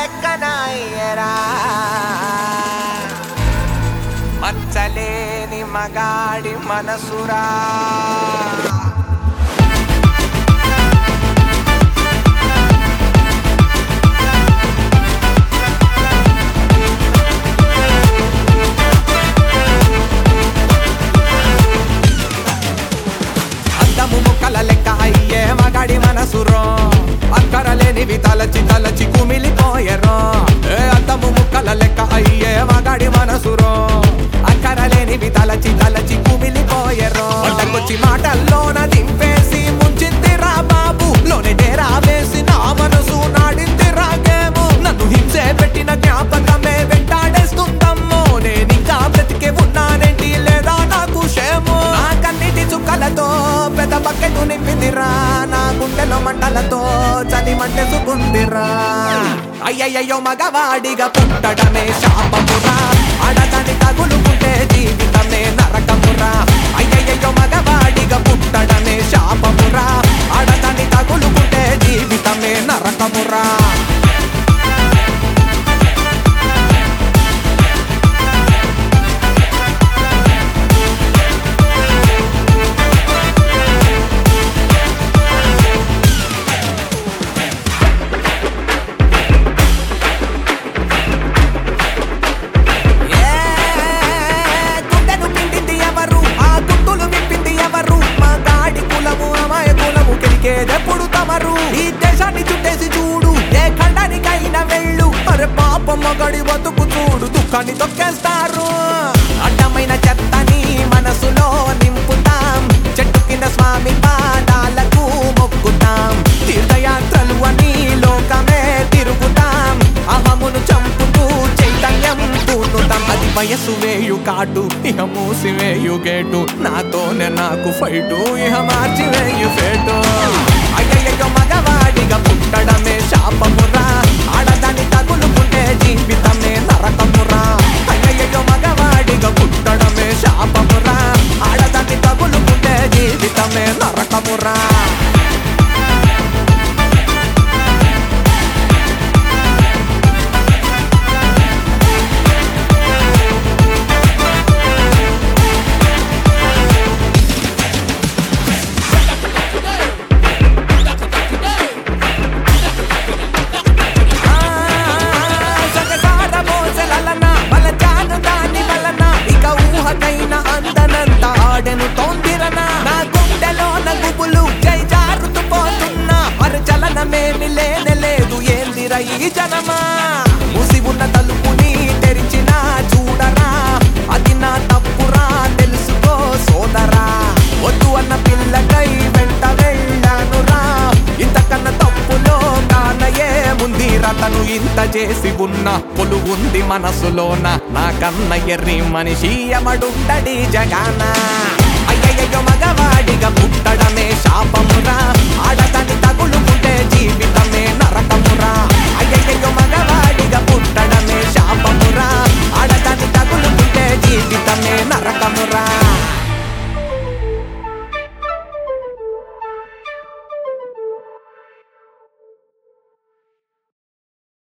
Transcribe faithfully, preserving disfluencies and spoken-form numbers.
లెక్కనాయ్యరా మచ్చలేని మగాడి మనసురా ముక్కల లెక్క అయ్యే మగాడి మనసురో అక్కరలేనివి తలచి తలచి కుమిలిపోయరో ఏ అద్దము ముక్కల లెక్క అయ్యే మగాడి మనసురో అక్కరలేనివి తలచి తలచి కుమిలిపోయరో అంటకొచ్చి మాటల్లోన దింపేసి ముంచిందిరా బాబు లోనే డేరా వేసి నా మనసు నాడిందిరా గేము నన్ను హింసే పెట్టిన జ్ఞాపకమే వెంటాడేస్తుందమ్మో నేనింకా బ్రతికే ఉన్నానేంటి లేదా నాకు క్షేమో నా కన్నిటి చుక్కలతో పెద్ద బకెట్ నింపిందిరా నా గుండెలో మంటలతో చలి మంటేసుకుందిరా అయ్యయ్యో మగవాడిగా పుట్టడమే శాపమురా ఆడదాన్ని తగులుకుంటే జీవితమే నరకమురా అయ్యయ్యో మగవాడిగా పుట్టడమే శాపమురా ఆడదాన్ని తగులుకుంటే జీవితమే నరకమురా ఎప్పుడు తమరు ఈ దేశాన్ని చుట్టేసి చూడు ఏ ఖండానికైనా వెళ్ళు అరే పాప మగడి బతుకు చూడు దుఃఖాన్ని తొక్కేస్తారు అడ్డమైన చెత్తని మనసులో నింపుతాం చెట్టు కింద స్వామి పాదాలకు మొక్కుతాం తీర్థయాత్రలు అని లోకమే తిరుగుతాం అహమును చంపుతూ చైతన్యం పూనుతాం అది వయసు వేయు కాటు ఇహ మూసి వేయు గేటు నాతోనే నాకు ఫైటు ఇహ మార్చి వేయు ఫేటు అయ్యయ్యో మగవాడిగా పుట్టడమే శాపమురా ఆడదాన్ని తగులుకుంటే జీవితమే నరకమురా అయ్యయ్యో మగవాడిగా పుట్టడమే శాపమురా ఆడదాన్ని తగులుకుంటే జీవితమే నరకమురా అందనంత ఆడెను తోందిరనా నా గుండెలో నగుబులు జై జారుతూ పోతున్నా మరి చలనమేమి లేనే లేదు ఏందిరా ఈ జనమా మూసి ఉన్న తలుపుని తెరిచినా చూడరా అది నా తప్పురా తెలుసుకో సోదరా వద్దు అన్న పిల్లకై వెంట వెళ్ళానురా ఇంతకన్నా తప్పులో కానయే ముందిరా తను ఇంత చేసి ఉన్న పొలు ఉంది మనసులోన నా కన్న ఎర్రి మనిషి అమడుండడి జగాన అయ్యయ్యో మగవాడిగా పుట్టడమే శాపమురా ఆడదాన్ని తగులుకుంటే జీవితమే నరకమురా అయ్యయ్యో మగవాడిగా పుట్టడమే శాపమురా